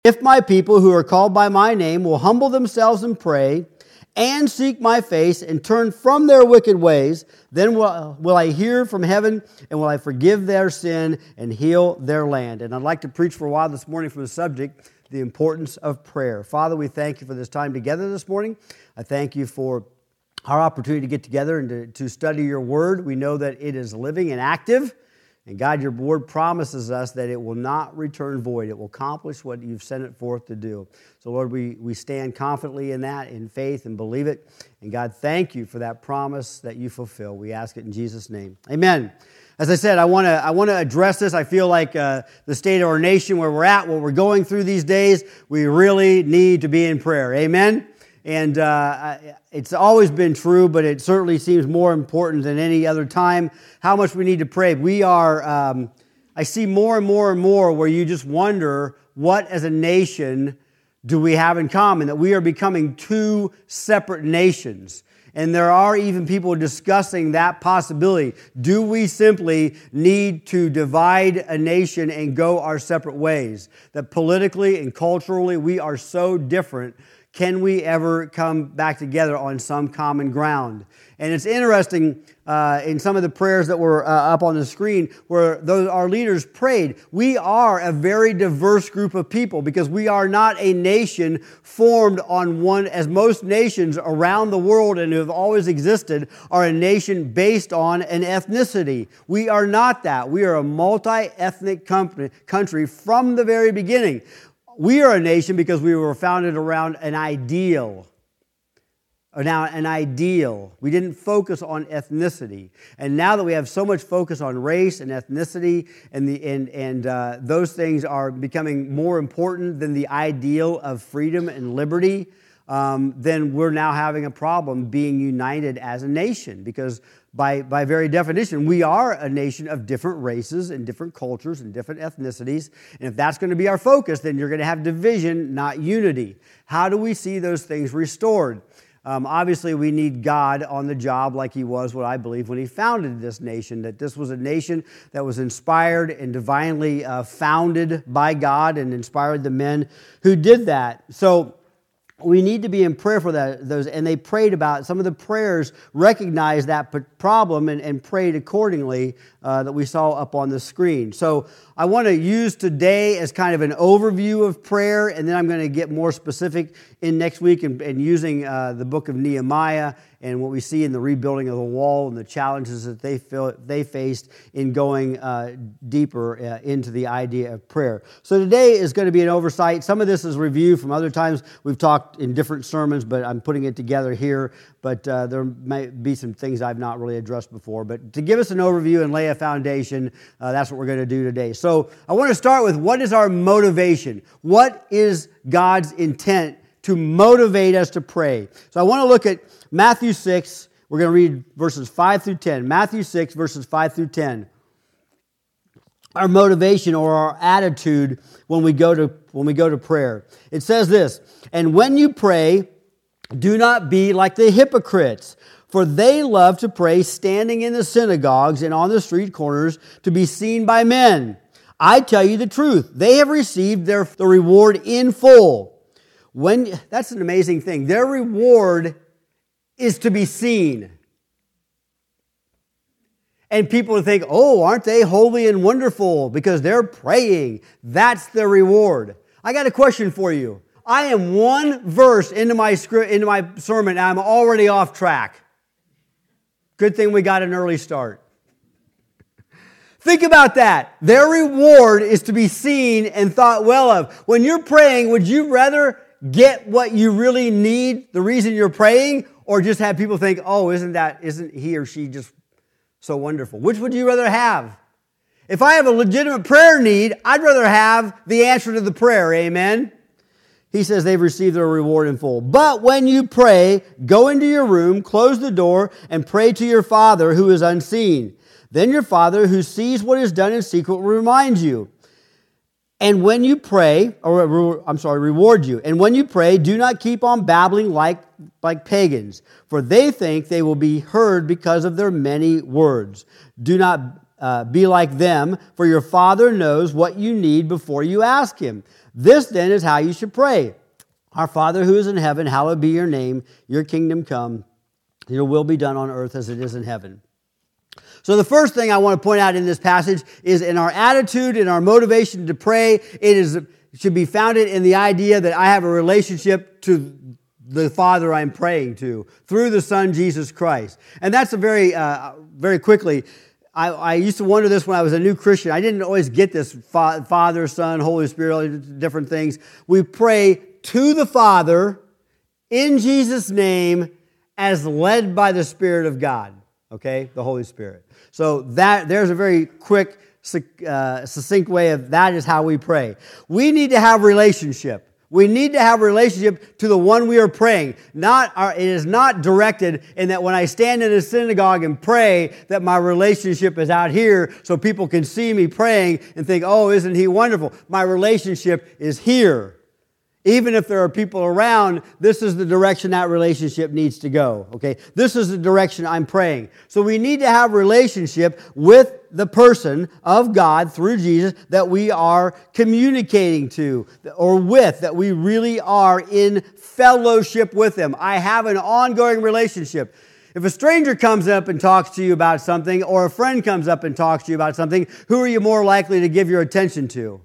If my people who are called by my name will humble themselves and pray and seek my face and turn from their wicked ways, then will I hear from heaven and will I forgive their sin and heal their land. And I'd like to preach for a while this morning from the subject, the importance of prayer. Father, we thank you for this time together this morning. I thank you for our opportunity to get together and to study your word. We know that it is living and active. And God, your word promises us that it will not return void. It will accomplish what you've sent it forth to do. So, Lord, we stand confidently in that, in faith, and believe it. And God, thank you for that promise that you fulfill. We ask it in Jesus' name. Amen. As I said, I want to address this. I feel like the state of our nation, where we're at, what we're going through these days, we really need to be in prayer. Amen. And it's always been true, but it certainly seems more important than any other time how much we need to pray. We are, I see more and more and more where you just wonder, what as a nation do we have in common? That we are becoming two separate nations. And there are even people discussing that possibility. Do we simply need to divide a nation and go our separate ways? That politically and culturally we are so different. Can we ever come back together on some common ground? And it's interesting in some of the prayers that were up on the screen where our leaders prayed. We are a very diverse group of people because we are not a nation formed on one, as most nations around the world and have always existed, are a nation based on an ethnicity. We are not that. We are a multi-ethnic country from the very beginning. We are a nation because we were founded around an ideal. Now, an ideal. We didn't focus on ethnicity. And now that we have so much focus on race and ethnicity, and those things are becoming more important than the ideal of freedom and liberty, then we're now having a problem being united as a nation, because by very definition, we are a nation of different races and different cultures and different ethnicities. And if that's going to be our focus, then you're going to have division, not unity. How do we see those things restored? Obviously, we need God on the job like He was, what I believe, when He founded this nation, that this was a nation that was inspired and divinely founded by God and inspired the men who did that. So we need to be in prayer for those, and they prayed about some of the prayers, recognized that problem and prayed accordingly that we saw up on the screen. So I want to use today as kind of an overview of prayer, and then I'm going to get more specific in next week and using the book of Nehemiah and what we see in the rebuilding of the wall and the challenges that they faced in going deeper into the idea of prayer. So today is going to be an oversight. Some of this is review from other times. We've talked in different sermons, but I'm putting it together here. But there might be some things I've not really addressed before. But to give us an overview and lay a foundation, that's what we're going to do today. So I want to start with, what is our motivation? What is God's intent to motivate us to pray? So I want to look at Matthew 6. We're going to read verses 5 through 10. Matthew 6, verses 5 through 10. Our motivation or our attitude when we go to prayer. It says this: "And when you pray, do not be like the hypocrites, for they love to pray standing in the synagogues and on the street corners to be seen by men. I tell you the truth, they have received the reward in full." That's an amazing thing. Their reward is to be seen. And people would think, oh, aren't they holy and wonderful because they're praying? That's their reward. I got a question for you. I am one verse into my sermon, and I'm already off track. Good thing we got an early start. Think about that. Their reward is to be seen and thought well of. When you're praying, would you rather get what you really need, the reason you're praying, or just have people think, oh, isn't he or she just so wonderful? Which would you rather have? If I have a legitimate prayer need, I'd rather have the answer to the prayer, amen? He says they've received their reward in full. "But when you pray, go into your room, close the door, and pray to your Father who is unseen. Then your Father who sees what is done in secret will remind you. And when you pray, reward you. And when you pray, do not keep on babbling like pagans, for they think they will be heard because of their many words. Do not be like them, for your Father knows what you need before you ask Him. This then is how you should pray. Our Father who is in heaven, hallowed be your name. Your kingdom come. Your will be done on earth as it is in heaven. So the first thing I want to point out in this passage is in our attitude, in our motivation to pray, it should be founded in the idea that I have a relationship to the Father I'm praying to through the Son, Jesus Christ. And that's very quickly, I used to wonder this when I was a new Christian. I didn't always get this Father, Son, Holy Spirit, all these different things. We pray to the Father in Jesus' name as led by the Spirit of God, okay, the Holy Spirit. So there's a very quick, succinct way of that is how we pray. We need to have relationship. We need to have a relationship to the one we are praying. It is not directed in that when I stand in a synagogue and pray that my relationship is out here so people can see me praying and think, oh, isn't he wonderful? My relationship is here. Even if there are people around, this is the direction that relationship needs to go. Okay, this is the direction I'm praying. So we need to have a relationship with the person of God through Jesus that we are communicating to or with, that we really are in fellowship with Him. I have an ongoing relationship. If a stranger comes up and talks to you about something, or a friend comes up and talks to you about something, who are you more likely to give your attention to?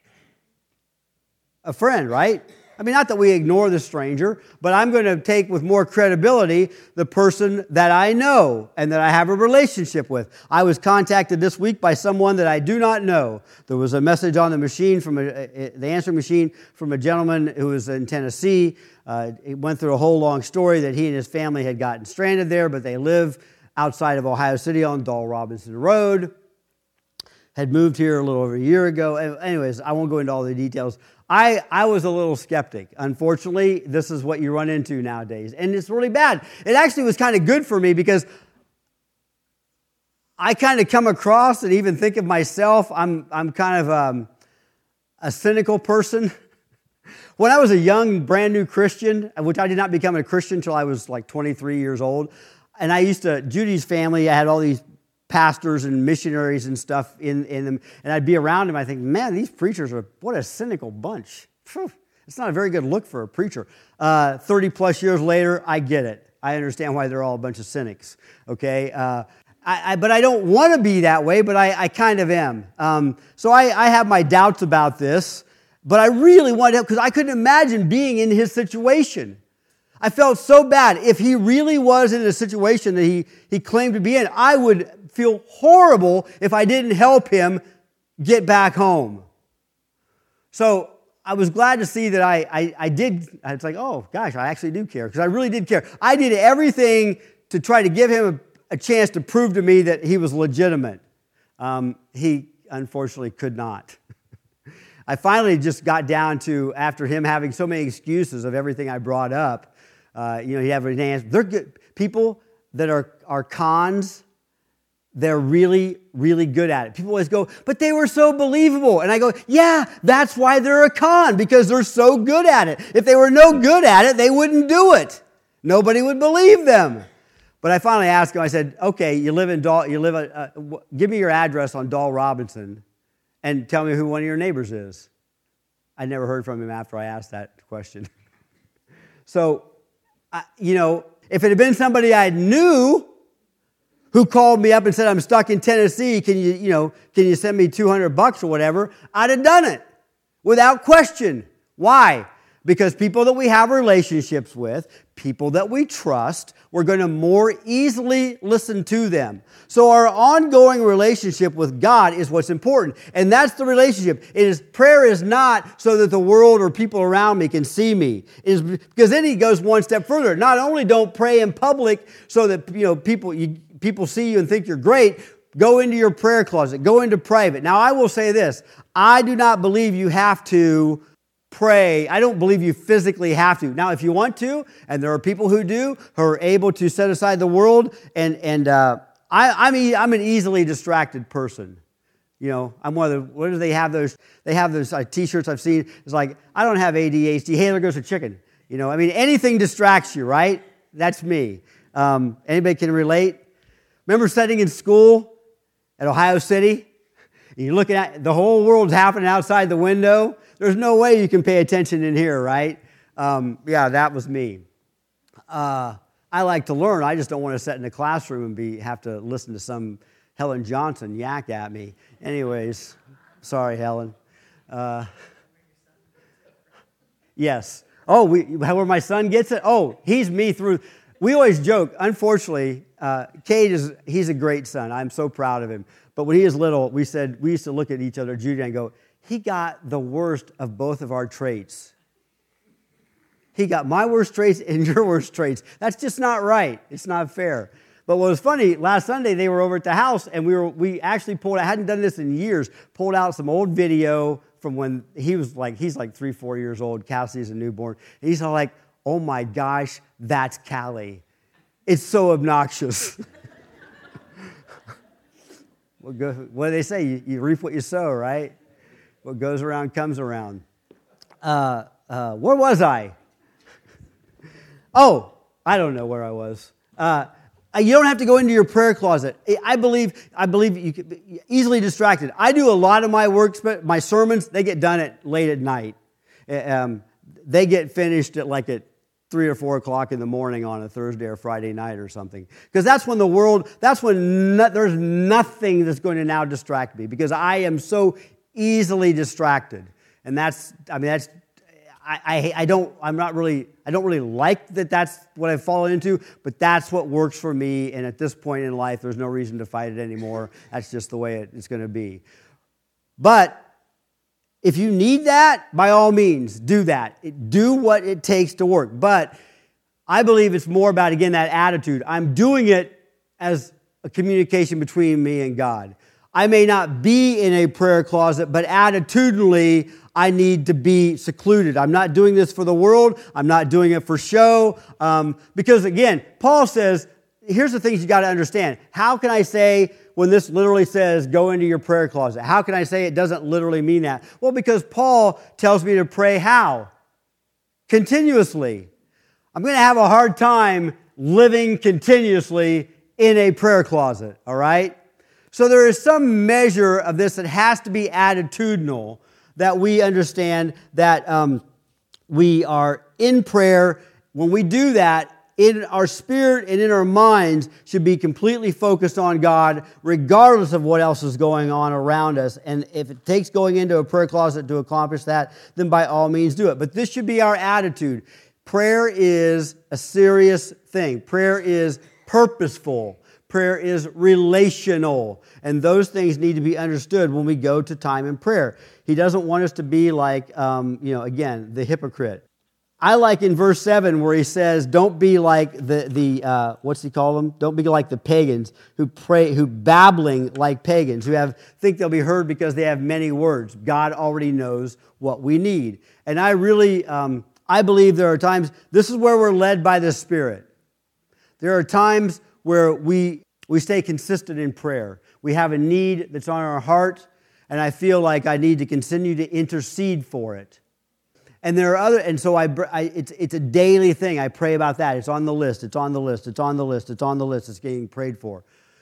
A friend, right? I mean, not that we ignore the stranger, but I'm going to take with more credibility the person that I know and that I have a relationship with. I was contacted this week by someone that I do not know. There was a message on the machine the answering machine from a gentleman who was in Tennessee. He went through a whole long story that he and his family had gotten stranded there, but they live outside of Ohio City on Dal Robinson Road. Had moved here a little over a year ago. Anyways, I won't go into all the details. I was a little skeptic. Unfortunately, this is what you run into nowadays. And it's really bad. It actually was kind of good for me because I kind of come across and even think of myself, I'm kind of a cynical person. When I was a young, brand new Christian, which I did not become a Christian until I was like 23 years old, and Judy's family, I had all these pastors and missionaries and stuff in them, and I'd be around them. I think, man, these preachers what a cynical bunch. It's not a very good look for a preacher. 30 plus years later, I get it. I understand why they're all a bunch of cynics. Okay, but I don't want to be that way, but I kind of am. So I have my doubts about this, but I really wanted to help because I couldn't imagine being in his situation. I felt so bad. If he really was in a situation that he claimed to be in, I would feel horrible if I didn't help him get back home. So I was glad to see that I did. It's like, oh, gosh, I actually do care because I really did care. I did everything to try to give him a chance to prove to me that he was legitimate. He unfortunately could not. I finally just got down to, after him having so many excuses of everything I brought up, he have an answer. They're good. People that are cons, they're really, really good at it. People always go, but they were so believable. And I go, yeah, that's why they're a con, because they're so good at it. If they were no good at it, they wouldn't do it. Nobody would believe them. But I finally asked him, I said, okay, give me your address on Dal Robinson and tell me who one of your neighbors is. I never heard from him after I asked that question. So, if it had been somebody I knew who called me up and said, I'm stuck in Tennessee, can you send me $200 or whatever, I'd have done it without question. Why? Because people that we have relationships with, people that we trust, we're going to more easily listen to them. So our ongoing relationship with God is what's important. And that's the relationship. Prayer is not so that the world or people around me can see me. It is because then he goes one step further. Not only don't pray in public so that people see you and think you're great, go into your prayer closet, go into private. Now I will say this, I do not believe you have to pray. I don't believe you physically have to. Now, if you want to, and there are people who do, who are able to set aside the world, and I'm an easily distracted person. I'm one of the, what do they have those? They have those T-shirts I've seen. It's like, I don't have ADHD. Hey, there goes a chicken. Anything distracts you, right? That's me. Anybody can relate? Remember sitting in school at Ohio City? And you're looking at the whole world's happening outside the window. there's no way you can pay attention in here, right? Yeah, that was me. I like to learn. I just don't want to sit in a classroom and have to listen to some Helen Johnson yak at me. Anyways, sorry, Helen. Yes. Oh, where my son gets it? Oh, he's me through. We always joke. Unfortunately, Cade he's a great son. I'm so proud of him. But when he was little, we used to look at each other, Judy, and go, he got the worst of both of our traits. He got my worst traits and your worst traits. That's just not right. It's not fair. But what was funny, last Sunday they were over at the house, and we actually pulled, I hadn't done this in years, pulled out some old video from when he's like 3-4 years old. Cassie's a newborn. And he's all like, oh my gosh, that's Callie. It's so obnoxious. What do they say? You reap what you sow, right? What goes around comes around. Where was I? Oh, I don't know where I was. You don't have to go into your prayer closet. I believe you can be easily distracted. I do a lot of my work, my sermons, they get done late at night. They get finished at 3 or 4 o'clock in the morning on a Thursday or Friday night or something. Because that's when there's nothing that's going to now distract me, because I am so easily distracted. And I don't really like that that's what I've fallen into, but that's what works for me, and at this point in life, there's no reason to fight it anymore. That's just the way it's going to be. But if you need that, by all means, do that. Do what it takes to work. But I believe it's more about, again, that attitude. I'm doing it as a communication between me and God. I may not be in a prayer closet, but attitudinally, I need to be secluded. I'm not doing this for the world. I'm not doing it for show. Because again, Paul says, here's the things you got to understand. How can I say, when this literally says, go into your prayer closet, how can I say it doesn't literally mean that? Well, because Paul tells me to pray how? Continuously. I'm going to have a hard time living continuously in a prayer closet, all right? So there is some measure of this that has to be attitudinal, that we understand that we are in prayer. When we do that, in our spirit and in our minds should be completely focused on God, regardless of what else is going on around us. And if it takes going into a prayer closet to accomplish that, then by all means do it. But this should be our attitude. Prayer is a serious thing. Prayer is purposeful. Prayer is relational. And those things need to be understood when we go to time in prayer. He doesn't want us to be like, again, the hypocrite. I like in verse 7 where he says, don't be like what's he call them? Don't be like the pagans who babbling like pagans, who think they'll be heard because they have many words. God already knows what we need. And I really, I believe there are times, this is where we're led by the Spirit. There are times where we stay consistent in prayer. We have a need that's on our heart, and I feel like I need to continue to intercede for it. And there are it's a daily thing. I pray about that. It's on the list. It's on the list. It's on the list. It's on the list. It's getting prayed for.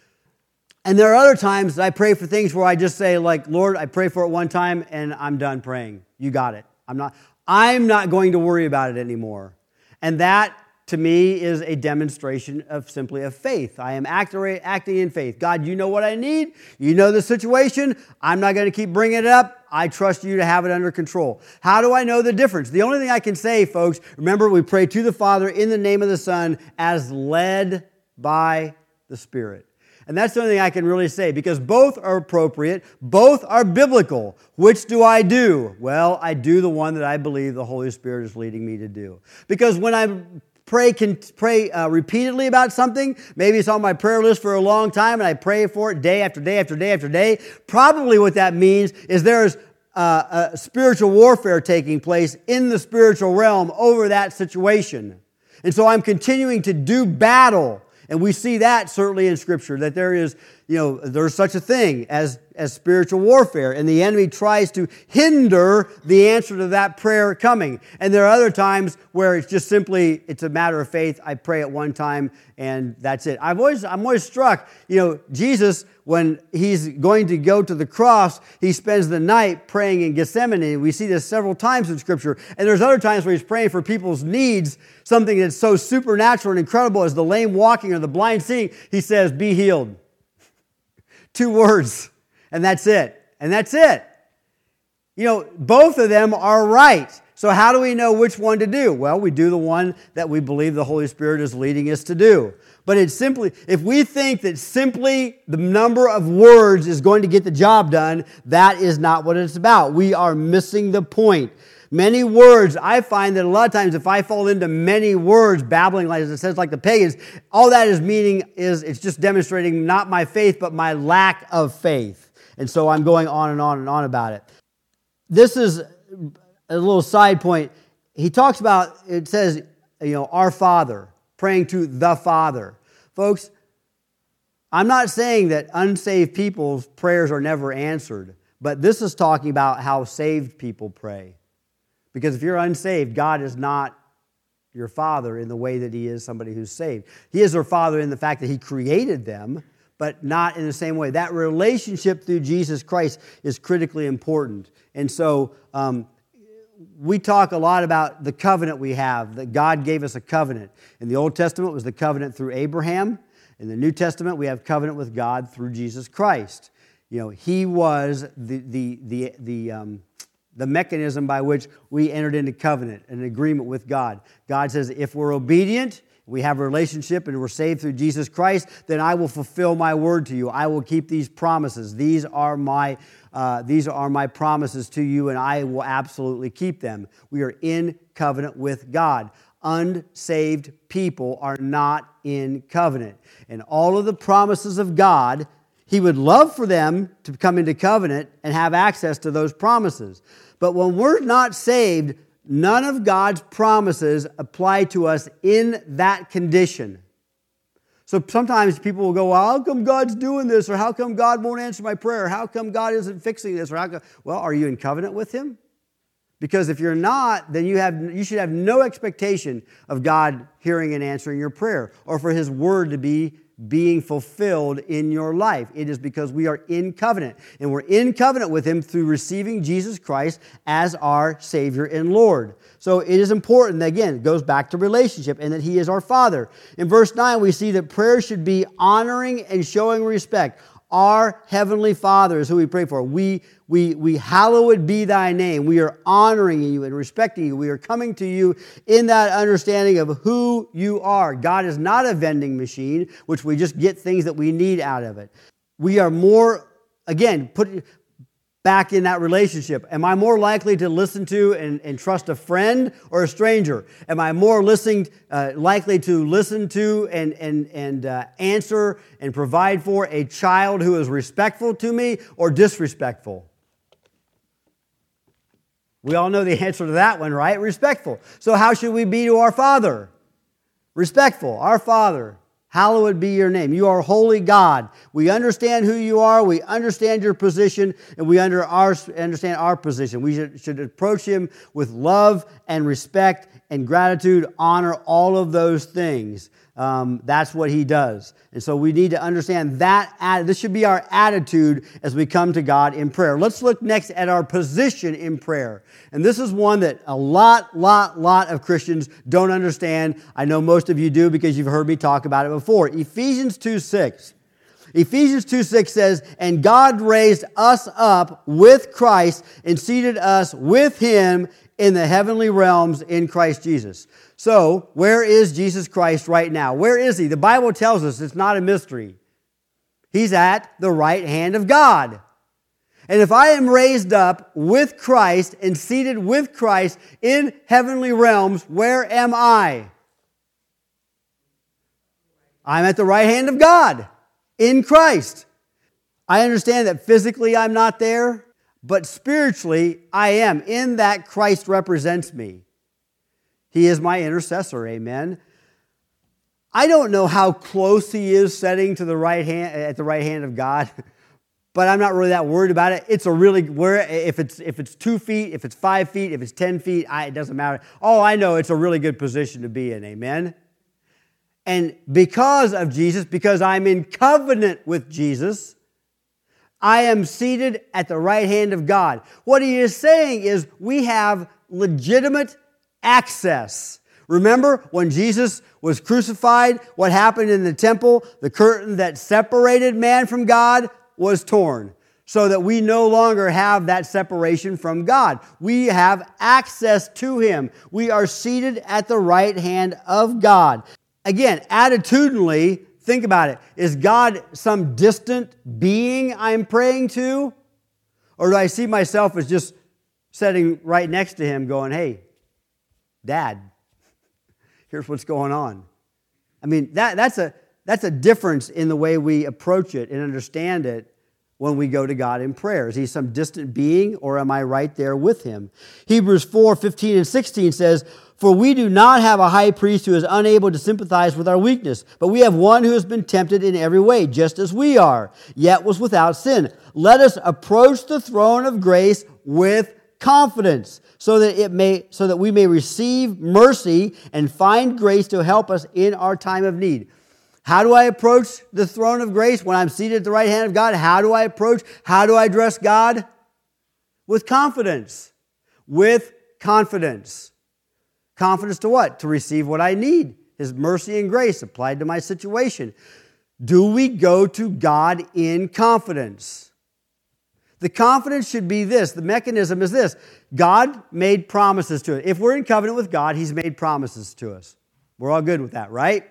And there are other times that I pray for things where I just say, like, Lord, I pray for it one time and I'm done praying. You got it. I'm not going to worry about it anymore. And that, to me, is a demonstration of simply of faith. I am acting in faith. God, you know what I need. You know the situation. I'm not going to keep bringing it up. I trust you to have it under control. How do I know the difference? The only thing I can say, folks, remember we pray to the Father in the name of the Son as led by the Spirit. And that's the only thing I can really say, because both are appropriate, both are biblical. Which do I do? Well, I do the one that I believe the Holy Spirit is leading me to do. Because when I pray repeatedly about something, maybe it's on my prayer list for a long time and I pray for it day after day after day after day, probably what that means is there's a spiritual warfare taking place in the spiritual realm over that situation. And so I'm continuing to do battle. And we see that certainly in Scripture, that there is there's such a thing as spiritual warfare, and the enemy tries to hinder the answer to that prayer coming. And there are other times where it's just simply, it's a matter of faith. I pray at one time, and that's it. I'm always struck, Jesus, when he's going to go to the cross, he spends the night praying in Gethsemane. We see this several times in Scripture. And there's other times where he's praying for people's needs, something that's so supernatural and incredible as the lame walking or the blind seeing. He says, be healed. 2 words, and that's it. And that's it. Both of them are right. So how do we know which one to do? Well, we do the one that we believe the Holy Spirit is leading us to do. But it's simply, if we think that simply the number of words is going to get the job done, that is not what it's about. We are missing the point. Many words, I find that a lot of times if I fall into many words, babbling like it says like the pagans, all that is meaning is it's just demonstrating not my faith, but my lack of faith. And so I'm going on and on and on about it. This is a little side point. He talks about, it says, our Father, praying to the Father. Folks, I'm not saying that unsaved people's prayers are never answered, but this is talking about how saved people pray. Because if you're unsaved, God is not your Father in the way that He is somebody who's saved. He is their Father in the fact that He created them, but not in the same way. That relationship through Jesus Christ is critically important. And so we talk a lot about the covenant we have, that God gave us a covenant. In the Old Testament, it was the covenant through Abraham. In the New Testament, we have covenant with God through Jesus Christ. He was the mechanism by which we entered into covenant, an agreement with God. God says, if we're obedient, we have a relationship and we're saved through Jesus Christ, then I will fulfill my word to you. I will keep these promises. These are my promises to you, and I will absolutely keep them. We are in covenant with God. Unsaved people are not in covenant. And all of the promises of God, He would love for them to come into covenant and have access to those promises. But when we're not saved, none of God's promises apply to us in that condition. So sometimes people will go, well, how come God's doing this? Or how come God won't answer my prayer? How come God isn't fixing this? Or well, are you in covenant with Him? Because if you're not, then you should have no expectation of God hearing and answering your prayer, or for His word to be being fulfilled in your life. It is because we are in covenant. And we're in covenant with Him through receiving Jesus Christ as our Savior and Lord. So it is important, that, again, it goes back to relationship and that He is our Father. In verse 9, we see that prayer should be honoring and showing respect. Our Heavenly Father is who we pray for. We hallowed be Thy name. We are honoring You and respecting You. We are coming to You in that understanding of who You are. God is not a vending machine, which we just get things that we need out of it. We are more, again, put back in that relationship. Am I more likely to listen to and trust a friend or a stranger? Am I more likely to listen to and answer and provide for a child who is respectful to me or disrespectful? We all know the answer to that one, right? Respectful. So how should we be to our Father? Respectful. Our Father, hallowed be Your name. You are holy God. We understand who You are. We understand Your position, and we understand our position. We should approach Him with love and respect and gratitude, honor, all of those things. That's what He does. And so we need to understand that. This should be our attitude as we come to God in prayer. Let's look next at our position in prayer. And this is one that a lot of Christians don't understand. I know most of you do because you've heard me talk about it before. Ephesians 2:6. Ephesians 2:6 says, and God raised us up with Christ and seated us with Him in the heavenly realms in Christ Jesus. So, where is Jesus Christ right now? Where is He? The Bible tells us it's not a mystery. He's at the right hand of God. And if I am raised up with Christ and seated with Christ in heavenly realms, where am I? I'm at the right hand of God in Christ. I understand that physically I'm not there, but spiritually I am, in that Christ represents me. He is my intercessor, amen. I don't know how close he is sitting to the right hand at the right hand of God, but I'm not really that worried about it. It's a really if it's 2 feet, if it's 5 feet, if it's 10 feet, it doesn't matter. All I know, it's a really good position to be in. Amen. And because of Jesus, because I'm in covenant with Jesus, I am seated at the right hand of God. What he is saying is we have legitimate access. Remember when Jesus was crucified, what happened in the temple? The curtain that separated man from God was torn, so that we no longer have that separation from God. We have access to him. We are seated at the right hand of God. Again, attitudinally, think about it. Is God some distant being I'm praying to? Or do I see myself as just sitting right next to him going, hey, Dad, here's what's going on. I mean, that's a difference in the way we approach it and understand it when we go to God in prayer. Is he some distant being, or am I right there with him? Hebrews 4:15 and 16 says, "For we do not have a high priest who is unable to sympathize with our weakness, but we have one who has been tempted in every way, just as we are, yet was without sin. Let us approach the throne of grace with confidence, so that we may receive mercy and find grace to help us in our time of need." How do I approach the throne of grace when I'm seated at the right hand of God? How do I address God? With confidence. With confidence. Confidence to what? To receive what I need. His mercy and grace applied to my situation. Do we go to God in confidence? The confidence should be this. The mechanism is this. God made promises to us. If we're in covenant with God, he's made promises to us. We're all good with that, right?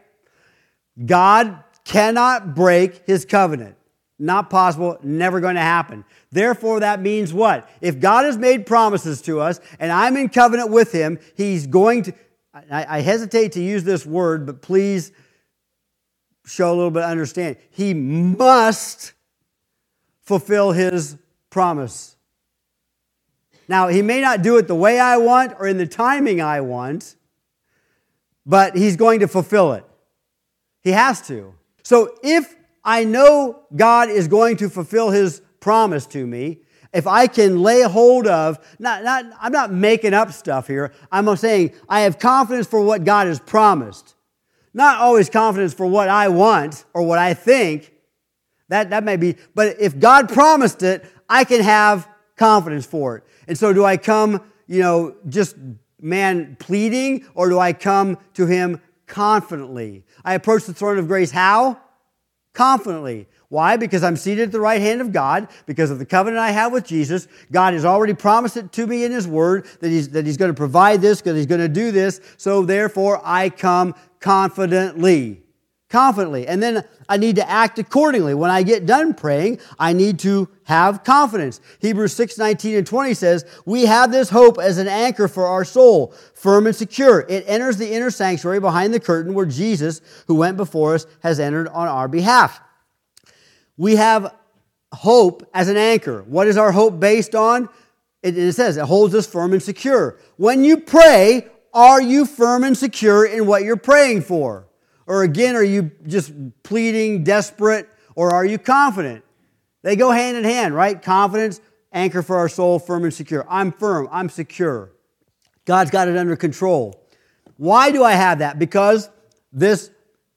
God cannot break his covenant. Not possible, never going to happen. Therefore, that means what? If God has made promises to us and I'm in covenant with him, he's going to, I hesitate to use this word, but please show a little bit of understanding. He must fulfill his promise. Now, he may not do it the way I want or in the timing I want, but he's going to fulfill it. He has to. So if I know God is going to fulfill his promise to me, if I can lay hold of, I'm not making up stuff here. I'm saying I have confidence for what God has promised. Not always confidence for what I want or what I think. That may be, but if God promised it, I can have confidence for it. And so do I come, just man pleading, or do I come to him confidently? I approach the throne of grace how? Confidently. Why? Because I'm seated at the right hand of God, because of the covenant I have with Jesus. God has already promised it to me in his word, that he's going to provide this, because he's going to do this. So therefore, I come confidently. Confidently. And then I need to act accordingly. When I get done praying, I need to have confidence. Hebrews 6:19 and 20 says, "We have this hope as an anchor for our soul, firm and secure. It enters the inner sanctuary behind the curtain where Jesus, who went before us, has entered on our behalf." We have hope as an anchor. What is our hope based on? It says it holds us firm and secure. When you pray, are you firm and secure in what you're praying for? Or again, are you just pleading, desperate, or are you confident? They go hand in hand, right? Confidence, anchor for our soul, firm and secure. I'm firm, I'm secure. God's got it under control. Why do I have that? Because this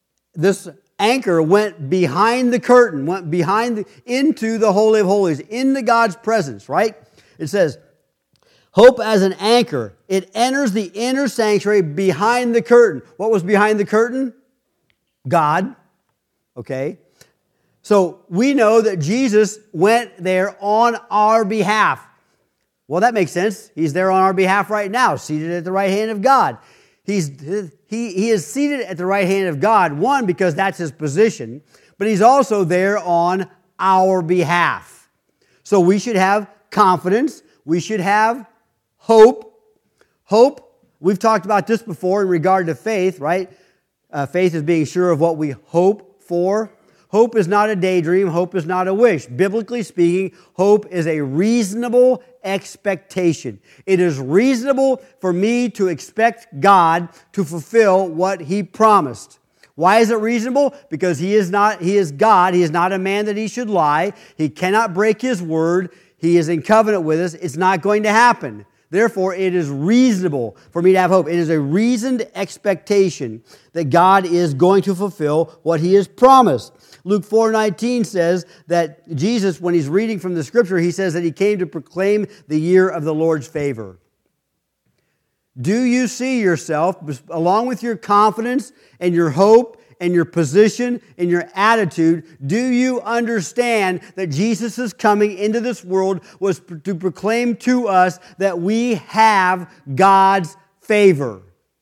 anchor went behind the curtain, went into the Holy of Holies, into God's presence, right? It says, hope as an anchor. It enters the inner sanctuary behind the curtain. What was behind the curtain? God. Okay? So we know that Jesus went there on our behalf. Well, that makes sense. He's there on our behalf right now, seated at the right hand of God. He is seated at the right hand of God, one, because that's his position, but he's also there on our behalf. So we should have confidence. We should have hope. Hope, we've talked about this before in regard to faith, right? Faith is being sure of what we hope for. Hope is not a daydream. Hope is not a wish. Biblically speaking, hope is a reasonable expectation. It is reasonable for me to expect God to fulfill what he promised. Why is it reasonable? Because He is God. He is not a man that He should lie. He cannot break His word. He is in covenant with us. It's not going to happen. Therefore, it is reasonable for me to have hope. It is a reasoned expectation that God is going to fulfill what He has promised. Luke 4:19 says that Jesus, when He's reading from the Scripture, He says that He came to proclaim the year of the Lord's favor. Do you see yourself, along with your confidence and your hope and your position and your attitude, do you understand that Jesus' coming into this world was to proclaim to us that we have God's favor?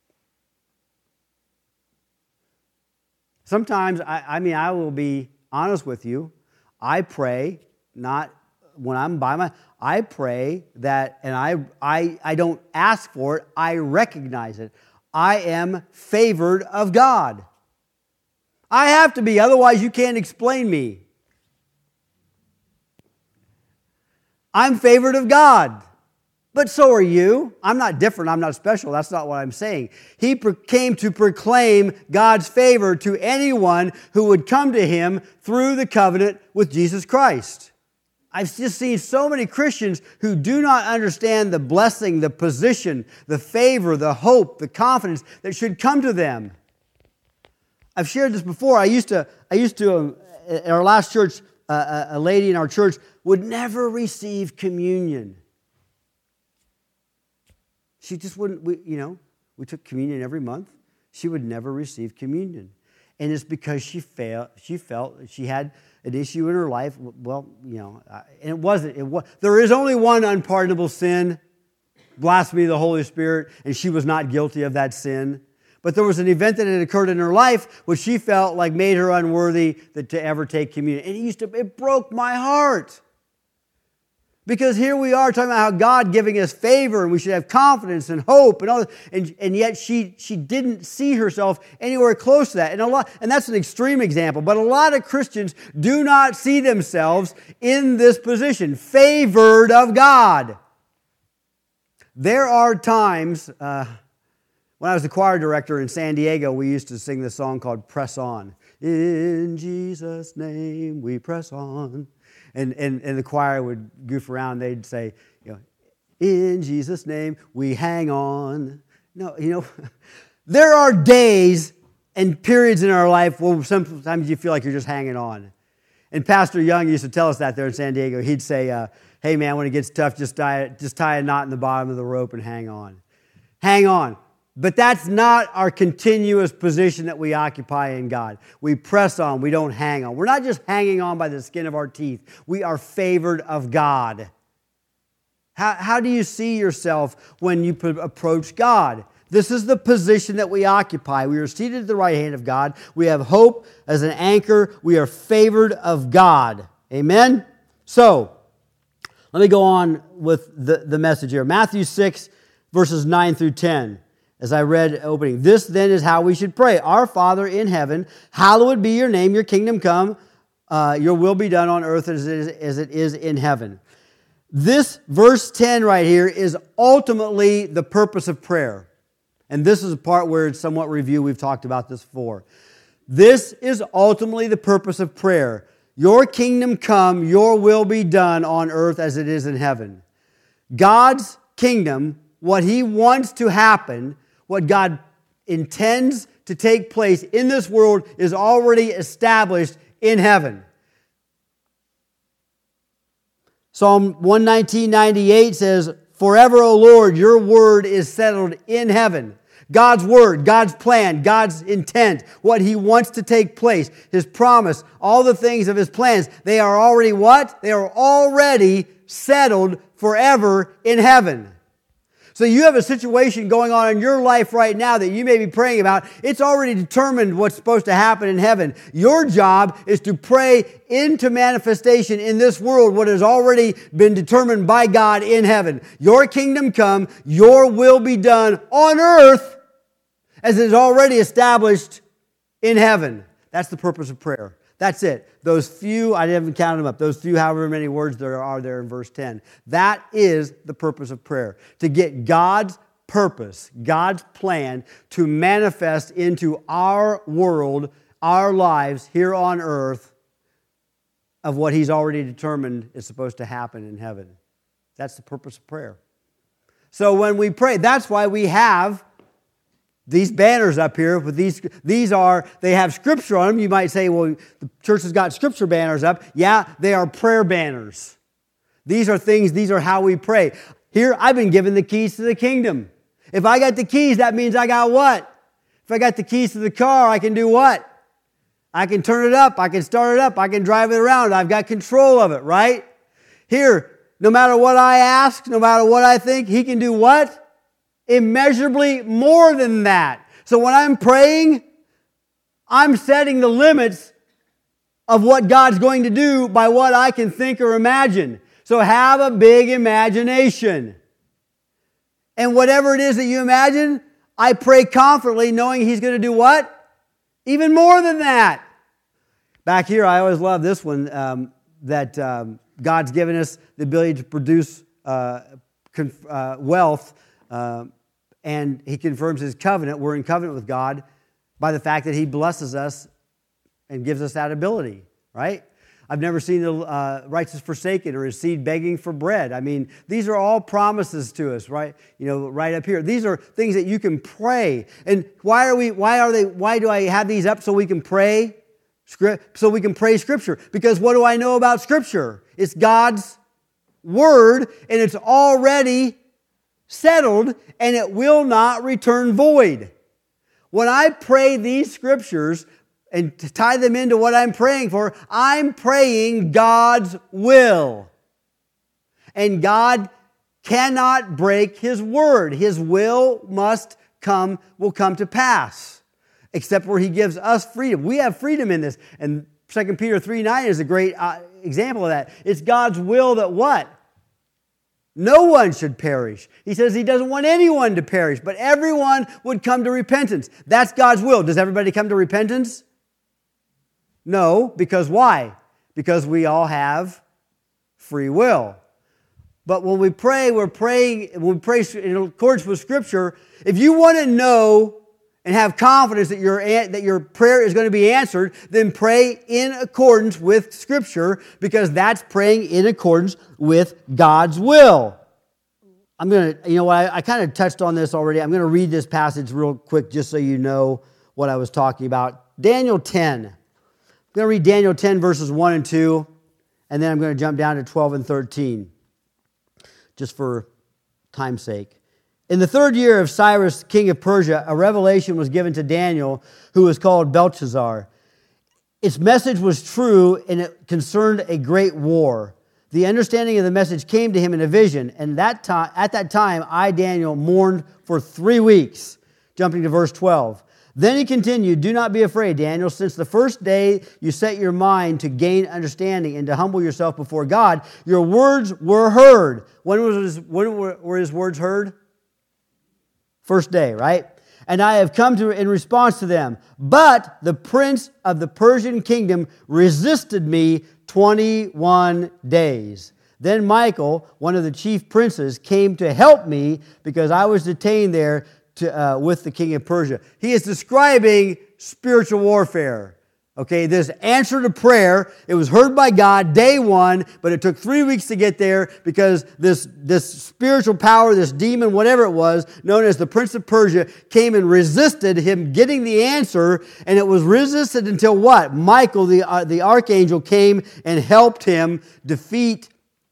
Sometimes, I will be honest with you, I pray, not when I'm by I pray that, and I don't ask for it, I recognize it. I am favored of God. I have to be, otherwise you can't explain me. I'm favored of God. But so are you. I'm not different. I'm not special. That's not what I'm saying. He came to proclaim God's favor to anyone who would come to Him through the covenant with Jesus Christ. I've just seen so many Christians who do not understand the blessing, the position, the favor, the hope, the confidence that should come to them. I've shared this before. I used to at our last church, a lady in our church would never receive communion. She just wouldn't, we took communion every month. She would never receive communion. And it's because she felt she had an issue in her life. Well, and there is only one unpardonable sin, blasphemy of the Holy Spirit, and she was not guilty of that sin. But there was an event that had occurred in her life which she felt like made her unworthy to ever take communion. And it broke my heart. Because here we are talking about how God giving us favor and we should have confidence and hope and all that, and yet she didn't see herself anywhere close to that. And that's an extreme example, but a lot of Christians do not see themselves in this position, favored of God. There are times, when I was the choir director in San Diego, we used to sing this song called Press On. In Jesus' name we press on. And the choir would goof around. They'd say, in Jesus' name, we hang on. No, there are days and periods in our life where sometimes you feel like you're just hanging on. And Pastor Young used to tell us that there in San Diego. He'd say, hey man, when it gets tough, just tie a knot in the bottom of the rope and hang on. Hang on. But that's not our continuous position that we occupy in God. We press on. We don't hang on. We're not just hanging on by the skin of our teeth. We are favored of God. How do you see yourself when you approach God? This is the position that we occupy. We are seated at the right hand of God. We have hope as an anchor. We are favored of God. Amen? So, let me go on with the message here. Matthew 6, verses 9 through 10. As I read opening, this then is how we should pray. Our Father in heaven, hallowed be your name, your kingdom come, your will be done on earth as it is in heaven. This verse 10 right here is ultimately the purpose of prayer. And this is a part where it's somewhat review. We've talked about this before. This is ultimately the purpose of prayer. Your kingdom come, your will be done on earth as it is in heaven. God's kingdom, what He wants to happen, what God intends to take place in this world is already established in heaven. Psalm 119:98 says, forever, O Lord, your word is settled in heaven. God's word, God's plan, God's intent, what He wants to take place, His promise, all the things of His plans, they are already what? They are already settled forever in heaven. So you have a situation going on in your life right now that you may be praying about. It's already determined what's supposed to happen in heaven. Your job is to pray into manifestation in this world what has already been determined by God in heaven. Your kingdom come, your will be done on earth as it is already established in heaven. That's the purpose of prayer. That's it. Those few, I didn't even count them up, those few, however many words there are there in verse 10. That is the purpose of prayer. To get God's purpose, God's plan to manifest into our world, our lives here on earth, of what He's already determined is supposed to happen in heaven. That's the purpose of prayer. So when we pray, that's why we have these banners up here. With they have Scripture on them. You might say, well, the church has got Scripture banners up. Yeah, they are prayer banners. These are how we pray. Here, I've been given the keys to the kingdom. If I got the keys, that means I got what? If I got the keys to the car, I can do what? I can turn it up, I can start it up, I can drive it around. I've got control of it, right? Here, no matter what I ask, no matter what I think, He can do what? Immeasurably more than that. So when I'm praying, I'm setting the limits of what God's going to do by what I can think or imagine. So have a big imagination. And whatever it is that you imagine, I pray confidently knowing He's going to do what? Even more than that. Back here, I always love this one, that God's given us the ability to produce wealth, and He confirms His covenant. We're in covenant with God by the fact that He blesses us and gives us that ability, right? I've never seen the righteous forsaken or his seed begging for bread. I mean, these are all promises to us, right? You know, right up here. These are things that you can pray. And why do I have these up so we can pray? So we can pray Scripture. Because what do I know about Scripture? It's God's Word, and it's already settled, and it will not return void. When I pray these Scriptures and to tie them into what I'm praying for, I'm praying God's will. And God cannot break His word. His will will come to pass. Except where He gives us freedom. We have freedom in this. And 2 Peter 3:9 is a great example of that. It's God's will that what? No one should perish. He says He doesn't want anyone to perish, but everyone would come to repentance. That's God's will. Does everybody come to repentance? No, because why? Because we all have free will. But when we pray, we pray in accordance with Scripture. If you want to know and have confidence that your prayer is going to be answered, then pray in accordance with Scripture, because that's praying in accordance with God's will. I'm going to, I kind of touched on this already. I'm going to read this passage real quick just so you know what I was talking about. Daniel 10. I'm going to read Daniel 10 verses 1 and 2, and then I'm going to jump down to 12 and 13, just for time's sake. In the 3rd year of Cyrus, king of Persia, a revelation was given to Daniel, who was called Belteshazzar. Its message was true, and it concerned a great war. The understanding of the message came to him in a vision, and at that time, I, Daniel, mourned for 3 weeks. Jumping to verse 12. Then he continued, "Do not be afraid, Daniel, since the first day you set your mind to gain understanding and to humble yourself before God, your words were heard." When were his words heard? First day, right? "And I have come in response to them. But the prince of the Persian kingdom resisted me 21 days. Then Michael, one of the chief princes, came to help me because I was detained there with the king of Persia." He is describing spiritual warfare. Okay, this answer to prayer, it was heard by God day one, but it took 3 weeks to get there because this spiritual power, this demon, whatever it was, known as the Prince of Persia, came and resisted him getting the answer, and it was resisted until what? Michael, the archangel, came and helped him defeat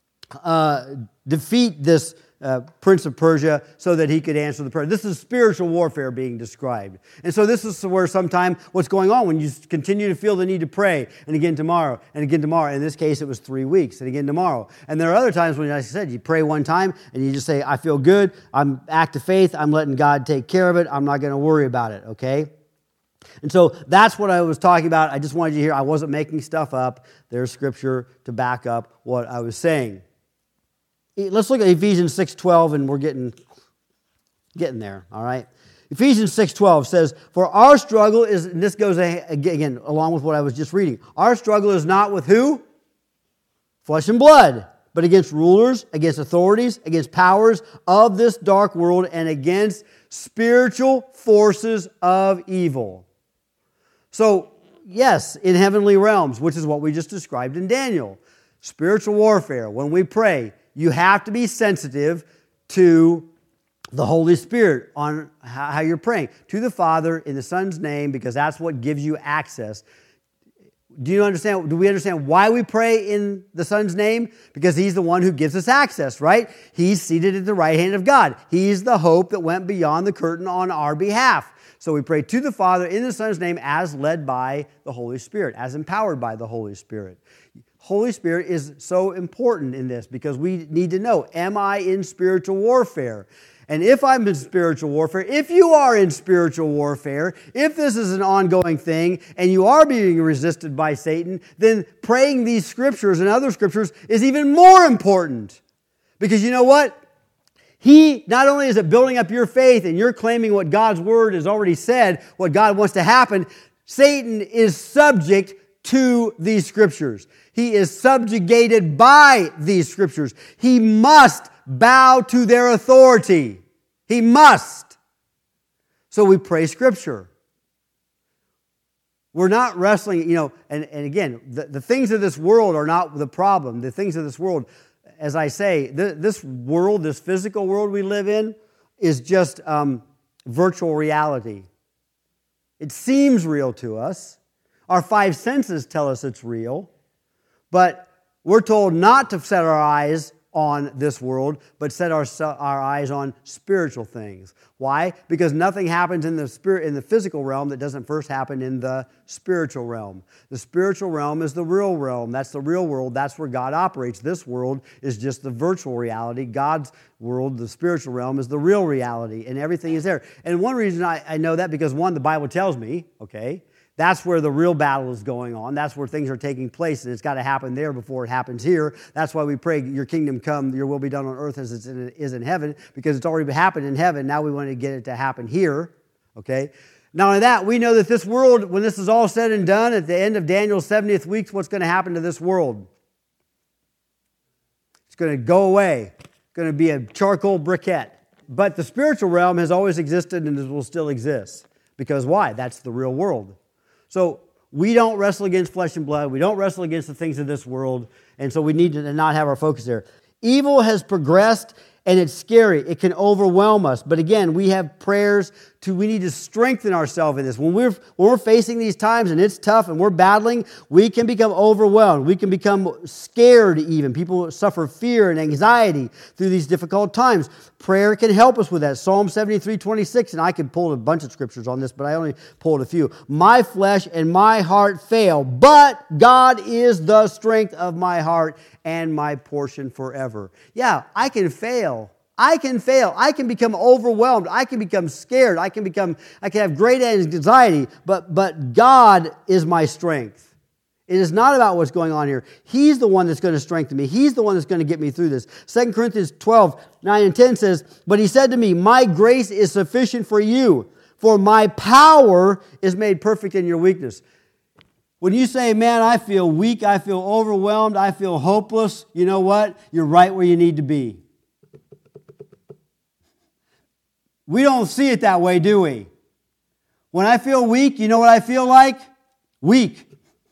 this Prince of Persia so that he could answer the prayer. This is spiritual warfare being described. And so this is where sometimes what's going on when you continue to feel the need to pray, and again tomorrow, and again tomorrow. In this case, it was 3 weeks, and again tomorrow. And there are other times when, like I said, you pray one time and you just say, "I feel good. I'm act of faith. I'm letting God take care of it. I'm not going to worry about it," okay? And so that's what I was talking about. I just wanted you to hear. I wasn't making stuff up. There's Scripture to back up what I was saying. Let's look at Ephesians 6:12, and we're getting there, all right? Ephesians 6:12 says, "For our struggle is," and this goes again along with what I was just reading, "our struggle is not with who? Flesh and blood, but against rulers, against authorities, against powers of this dark world, and against spiritual forces of evil. So, yes, in heavenly realms, which is what we just described in Daniel. Spiritual warfare. When we pray, you have to be sensitive to the Holy Spirit on how you're praying. To the Father in the Son's name, because that's what gives you access. Do we understand why we pray in the Son's name? Because He's the one who gives us access, right? He's seated at the right hand of God. He's the hope that went beyond the curtain on our behalf. So we pray to the Father in the Son's name as led by the Holy Spirit, as empowered by the Holy Spirit. Holy Spirit is so important in this because we need to know, am I in spiritual warfare? And if I'm in spiritual warfare, if you are in spiritual warfare, if this is an ongoing thing and you are being resisted by Satan, then praying these scriptures and other scriptures is even more important. Because you know what? He, not only is it building up your faith and you're claiming what God's Word has already said, what God wants to happen, Satan is subject to these scriptures. He is subjugated by these scriptures. He must bow to their authority. He must. So we pray scripture. We're not wrestling, and again, the things of this world are not the problem. The things of this world, as I say, this world, this physical world we live in, is just virtual reality. It seems real to us. Our five senses tell us it's real, but we're told not to set our eyes on this world, but set our eyes on spiritual things. Why? Because nothing happens in the physical realm that doesn't first happen in the spiritual realm. The spiritual realm is the real realm. That's the real world. That's where God operates. This world is just the virtual reality. God's world, the spiritual realm, is the real reality, and everything is there. And one reason I know that, because one, the Bible tells me, okay, that's where the real battle is going on. That's where things are taking place, and it's got to happen there before it happens here. That's why we pray, your kingdom come, your will be done on earth as it is in heaven, because it's already happened in heaven. Now we want to get it to happen here, okay? Not only that, we know that this world, when this is all said and done, at the end of Daniel's 70th week, what's going to happen to this world? It's going to go away. It's going to be a charcoal briquette. But the spiritual realm has always existed and will still exist. Because why? That's the real world. So we don't wrestle against flesh and blood. We don't wrestle against the things of this world. And so we need to not have our focus there. Evil has progressed, and it's scary. It can overwhelm us. But again, we have prayers we need to strengthen ourselves in this. When we're facing these times and it's tough and we're battling, we can become overwhelmed. We can become scared even. People suffer fear and anxiety through these difficult times. Prayer can help us with that. Psalm 73:26, and I could pull a bunch of scriptures on this, but I only pulled a few. My flesh and my heart fail, but God is the strength of my heart and my portion forever. Yeah, I can fail. I can fail. I can become overwhelmed. I can become scared. I can have great anxiety, but God is my strength. It is not about what's going on here. He's the one that's going to strengthen me. He's the one that's going to get me through this. 2 Corinthians 12:9-10 says, "But he said to me, my grace is sufficient for you, for my power is made perfect in your weakness." When you say, man, I feel weak, I feel overwhelmed, I feel hopeless, you know what? You're right where you need to be. We don't see it that way, do we? When I feel weak, you know what I feel like? Weak.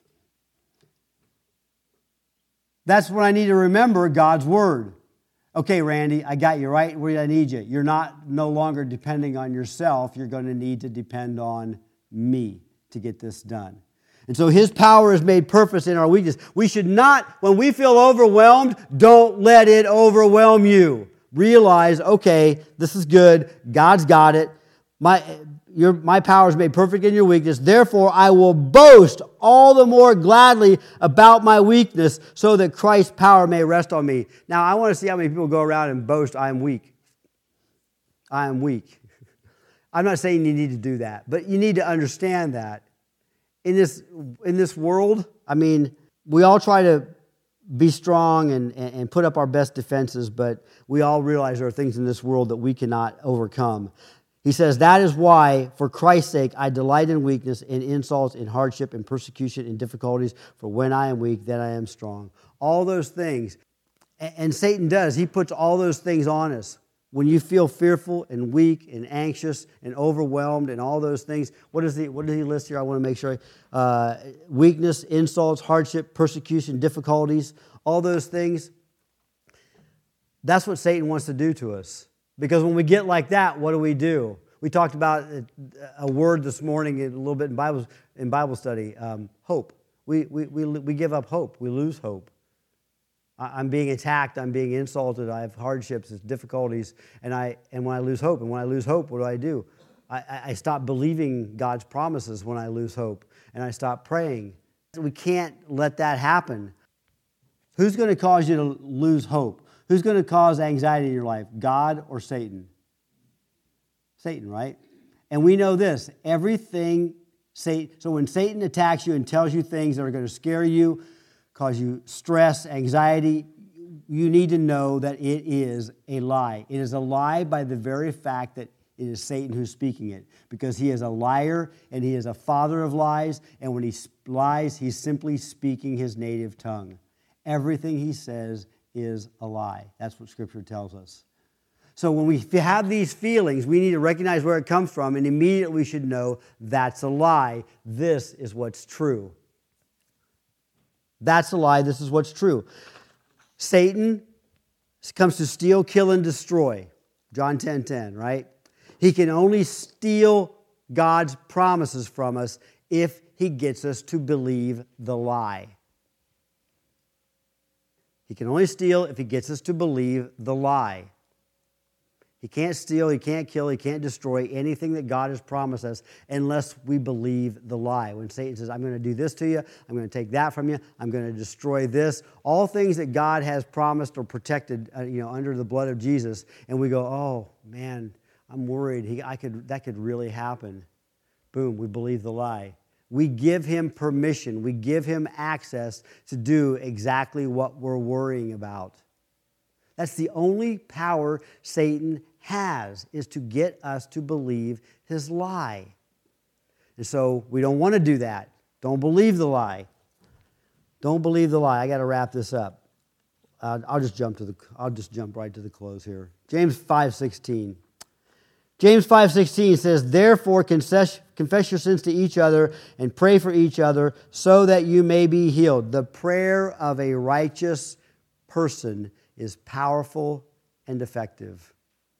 That's when I need to remember God's Word. Okay, Randy, I got you right where I need you. You're no longer depending on yourself. You're going to need to depend on me to get this done. And so His power is made perfect in our weakness. We should not, when we feel overwhelmed, don't let it overwhelm you. Realize, okay, this is good. God's got it. My power is made perfect in your weakness. Therefore, I will boast all the more gladly about my weakness so that Christ's power may rest on me. Now, I want to see how many people go around and boast, I am weak. I am weak. I'm not saying you need to do that, but you need to understand that. In this world, I mean, we all try to be strong and put up our best defenses, but we all realize there are things in this world that we cannot overcome. He says, that is why, for Christ's sake, I delight in weakness, in insults, in hardship, in persecution, in difficulties, for when I am weak, then I am strong. All those things. And Satan does. He puts all those things on us. When you feel fearful and weak and anxious and overwhelmed and all those things, what does he list here? I want to make sure. Weakness, insults, hardship, persecution, difficulties, all those things. That's what Satan wants to do to us. Because when we get like that, what do? We talked about a word this morning a little bit in Bible study, hope. We give up hope. We lose hope. I'm being attacked. I'm being insulted. I have hardships, difficulties, and when I lose hope, what do? I stop believing God's promises when I lose hope, and I stop praying. We can't let that happen. Who's going to cause you to lose hope? Who's going to cause anxiety in your life? God or Satan? Satan, right? And we know this. Everything Satan. So when Satan attacks you and tells you things that are going to scare you, cause you stress, anxiety, you need to know that it is a lie. It is a lie by the very fact that it is Satan who's speaking it, because he is a liar and he is a father of lies, and when he lies, he's simply speaking his native tongue. Everything he says is a lie. That's what Scripture tells us. So when we have these feelings, we need to recognize where it comes from, and immediately we should know that's a lie. This is what's true. That's a lie. This is what's true. Satan comes to steal, kill, and destroy. John 10:10, right? He can only steal God's promises from us if he gets us to believe the lie. He can only steal if he gets us to believe the lie. He can't steal, he can't kill, he can't destroy anything that God has promised us unless we believe the lie. When Satan says, I'm going to do this to you, I'm going to take that from you, I'm going to destroy this, all things that God has promised or protected under the blood of Jesus, and we go, oh man, I'm worried that could really happen. Boom, we believe the lie. We give him permission, we give him access to do exactly what we're worrying about. That's the only power Satan has, is to get us to believe his lie. And so we don't want to do that. Don't believe the lie. Don't believe the lie. I got to wrap this up. I'll just jump right to the close here. James 5:16. James 5:16 says, therefore confess your sins to each other and pray for each other so that you may be healed. The prayer of a righteous person is powerful and effective.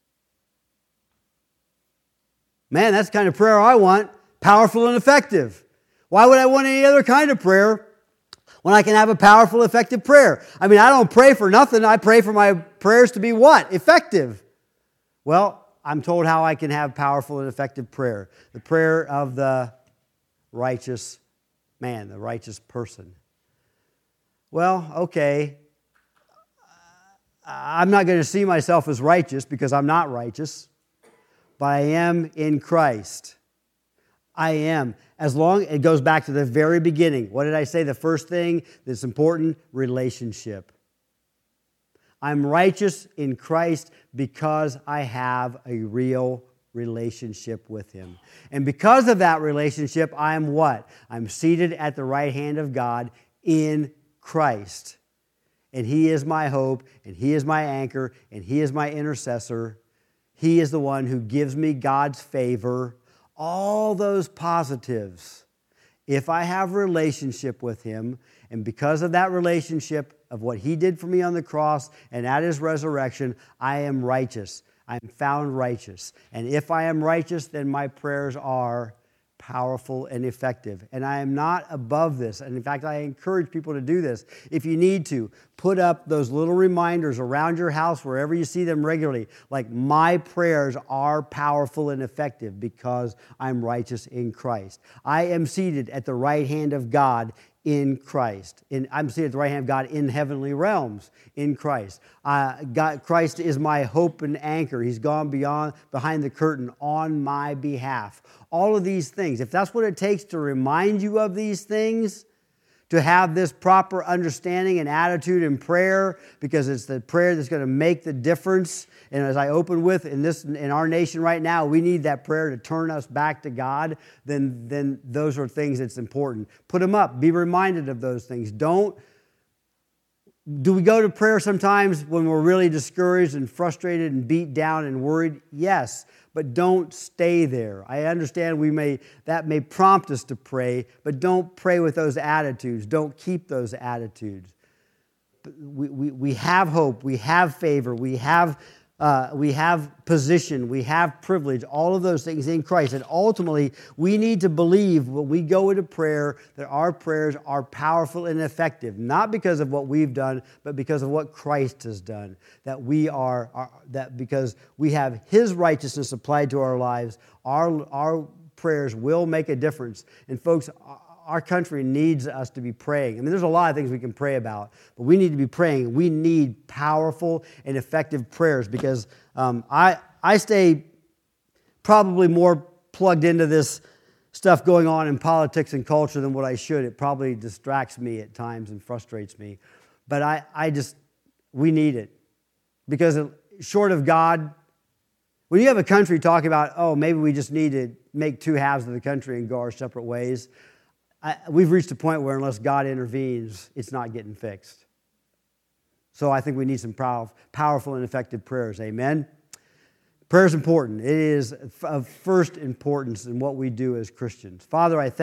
Man, that's the kind of prayer I want. Powerful and effective. Why would I want any other kind of prayer when I can have a powerful, effective prayer? I mean, I don't pray for nothing. I pray for my prayers to be what? Effective. Well, I'm told how I can have powerful and effective prayer. The prayer of the righteous man, the righteous person. Well, okay. I'm not going to see myself as righteous because I'm not righteous, but I am in Christ. I am. It goes back to the very beginning. What did I say? The first thing that's important, relationship. I'm righteous in Christ because I have a real relationship with him. And because of that relationship, I am what? I'm seated at the right hand of God in Christ. And he is my hope, and he is my anchor, and he is my intercessor. He is the one who gives me God's favor. All those positives. If I have a relationship with him, and because of that relationship, of what he did for me on the cross and at his resurrection, I am righteous. I am found righteous. And if I am righteous, then my prayers are powerful and effective. And I am not above this. And in fact, I encourage people to do this. If you need to, put up those little reminders around your house, wherever you see them regularly, like my prayers are powerful and effective because I'm righteous in Christ. I am seated at the right hand of God in Christ. I'm seated at the right hand of God in heavenly realms in Christ. Christ is my hope and anchor. He's gone behind the curtain on my behalf. All of these things, if that's what it takes to remind you of these things, to have this proper understanding and attitude in prayer, because it's the prayer that's going to make the difference. And as I open with, in our nation right now, we need that prayer to turn us back to God. Then those are things that's important. Put them up. Be reminded of those things. Don't Do we go to prayer sometimes when we're really discouraged and frustrated and beat down and worried? Yes, but don't stay there. I understand that may prompt us to pray, but don't pray with those attitudes. Don't keep those attitudes. We have hope, we have favor, we have position, we have privilege, all of those things in Christ. And ultimately, we need to believe when we go into prayer that our prayers are powerful and effective, not because of what we've done, but because of what Christ has done. That because we have His righteousness applied to our lives, our prayers will make a difference. And folks, our country needs us to be praying. I mean, there's a lot of things we can pray about, but we need to be praying. We need powerful and effective prayers because I stay probably more plugged into this stuff going on in politics and culture than what I should. It probably distracts me at times and frustrates me. But we need it. Because short of God, when you have a country talking about, oh, maybe we just need to make two halves of the country and go our separate ways, we've reached a point where unless God intervenes, it's not getting fixed. So I think we need some powerful and effective prayers. Amen? Prayer is important. It is of first importance in what we do as Christians. Father, I thank